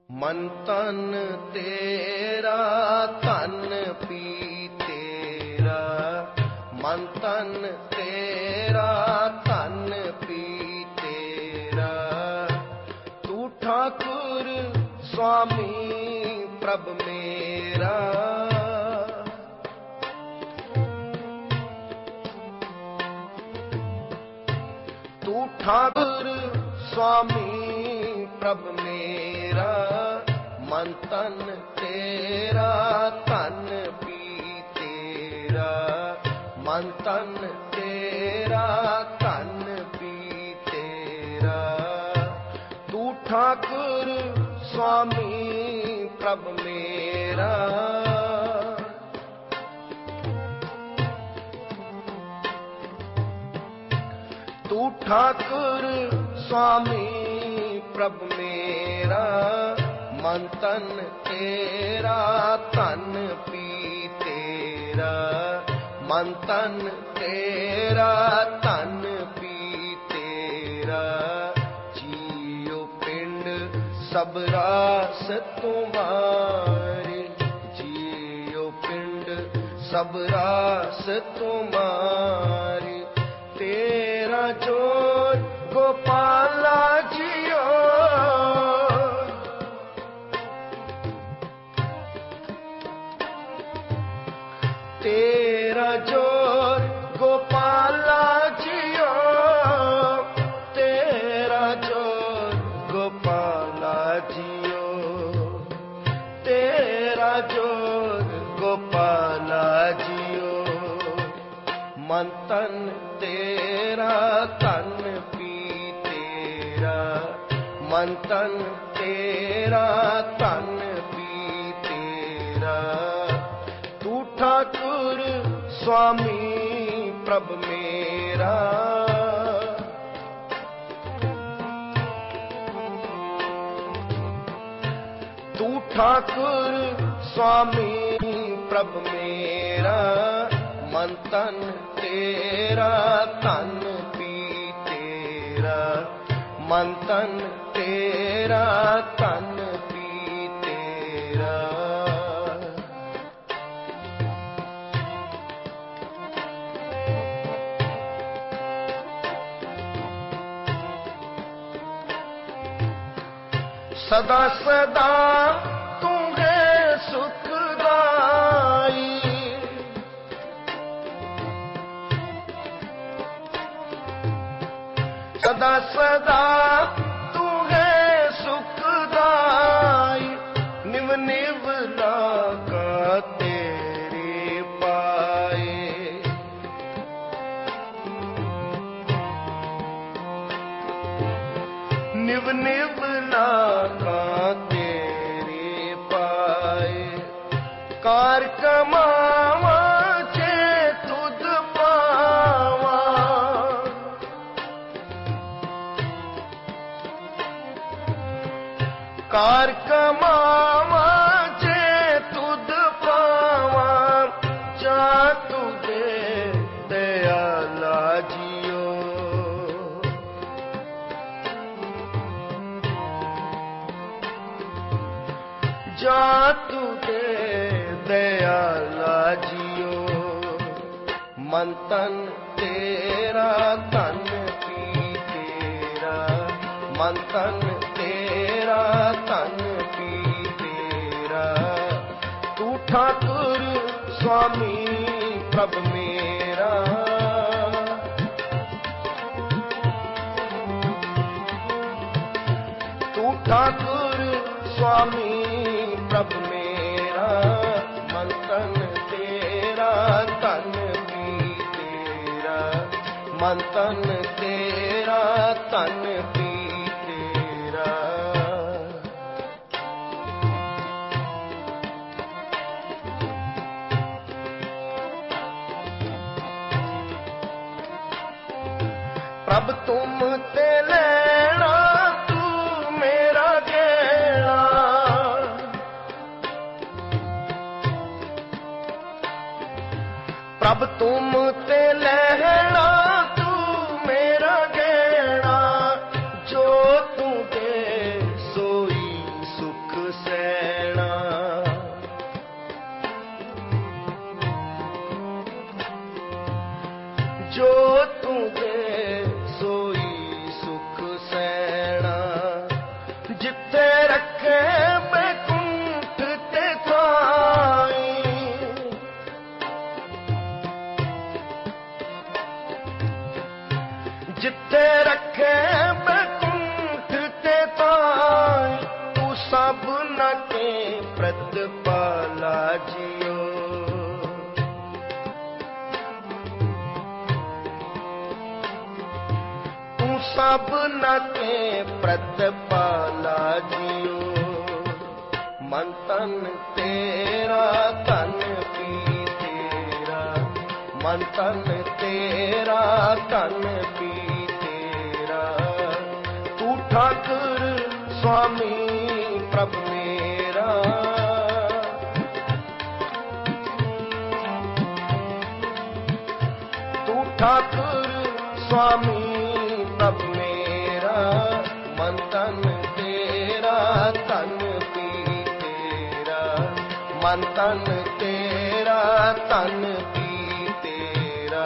मन तन तेरा तन पी तेरा, मन तन तेरा तन पी तेरा। तू ठाकुर स्वामी प्रभ मेरा, तू ठाकुर स्वामी प्रभ मेरा। मन तन तेरा तन पी तेरा, मन तन तेरा तन पी तेरा। तू ठाकुर स्वामी प्रभ मेरा, तू ठाकुर स्वामी प्रभ मेरा। मन तन तेरा तन पी तेरा, मन तन तेरा तन पी तेरा। जियो पिंड सब रास तुम्हारे, जियो पिंड सब रास तुम्हारी। तेरा जोर गोपाला जियो, तेरा जोर गोपाला जियो, तेरा जोर गोपाला जियो, तेरा जोर गोपाला जियो। मन तन तेरा तन पी तेरा, मन तन तेरा तन पी तेरा। तू ठाकुर स्वामी प्रभ मेरा, तू ठाकुर स्वामी प्रभ मेरा। मन तन तेरा तन पी तेरा, मन तन तेरा तन पी तेरा। सदा सदा तू है सुखदाई, सदा सदा तू है सुखदाई। निव निव लागा तेरे पाए, निव निव लागा तेरे पाए। कार कमावा चे तुद पावा, कार कमावा जे तुद पावा। जा तुझे दयाला जियो, जा तुझे दयाला जियो। मन तन तेरा तन पी तेरा, मन तन तेरा तन पी तेरा। तू ठाकुर स्वामी प्रभ मेरा, तू ठाकुर स्वामी प्रभ मेरा। मन तन तेरा तन पी तेरा, मन तन तेरा तन पी तेरा। प्रभ तुम ते लेना तू मेरा गैला, प्रभ तुम ते लेना तू मेरा गैला। जो तू दे सोई सुख ਨਾਨਕੇ ਪ੍ਰਤਪਾਲਾ ਜਿਉ। ਮਨ ਤਨ ਤੇਰਾ ਧਨ ਪੀ ਤੇਰਾ, ਮਨ ਤਨ ਤੇਰਾ ਧਨ ਪੀ ਤੇਰਾ। ਤੂੰ ਠਾਕੁਰ ਸੁਆਮੀ ਪ੍ਰਭ ਮੇਰਾ, ਤੂੰ ਠਾਕੁਰ ਸੁਆਮੀ ਪ੍ਰਭ ਮੇਰਾ। ਮਨ ਤਨ ਤੇਰਾ ਧਨ ਪੀ ਤੇਰਾ, ਮਨ ਤਨ ਤੇਰਾ ਧਨ ਪੀ ਤੇਰਾ।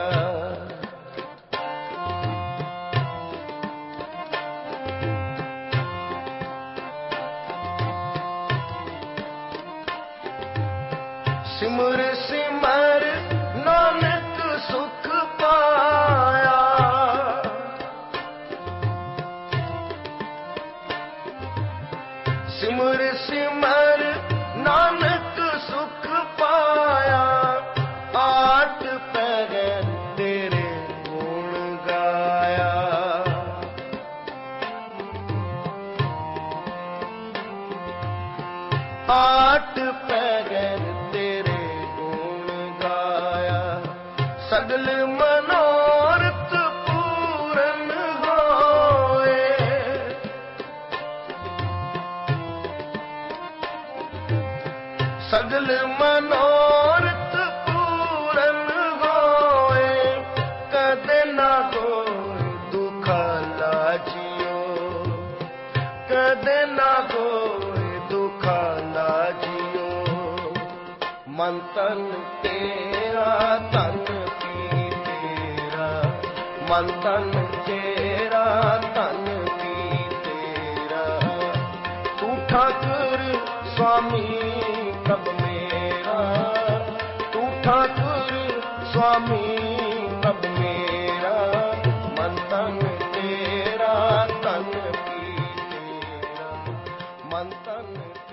ਸਿਮਰ ਸਿਮਰ ਨਾਨਕ ਸੁਖ ਪਾਇਆ, ਸਿਮਰ ਸਿਮਰ ਨਾਨਕ ਸੁਖ ਪਾਇਆ। ਆਠ ਪਹਿਰ ਤੇਰੇ ਗੁਣ ਗਾਇਆ, ਆਠ ਪਹਿਰ ਤੇਰੇ ਗੁਣ ਗਾਇਆ। ਸਗਲ ਮਨੋਰਥ ਪੂਰਨ ਹੋਏ, ਸਗਲ ਮਨੋਰਥ ਪੂਰਨ ਹੋਏ। ਕਦੇ ਨਾ ਹੋਏ ਦੁਖਾਲਾ ਜਿਉ, ਕਦੇ ਨਾ ਹੋਏ ਦੁਖਾਲਾ ਜਿਉ। ਮਨ ਤਨ ਤੇਰਾ ਧਨ ਪੀ ਤੇਰਾ, ਮਨ ਤਨ ਤੇਰਾ ਧਨ ਪੀ ਤੇਰਾ। ਤੂੰ ਠਾਕੁਰ ਸੁਆਮੀ ਪ੍ਰਭ ਮੇਰਾ, ਤੂੰ ਠਾਕੁਰ ਸੁਆਮੀ ਪ੍ਰਭ ਮੇਰਾ। ਮਨ ਤਨ ਤੇਰਾ ਧਨ ਪੀ ਤੇਰਾ, ਮਨ ਤਨ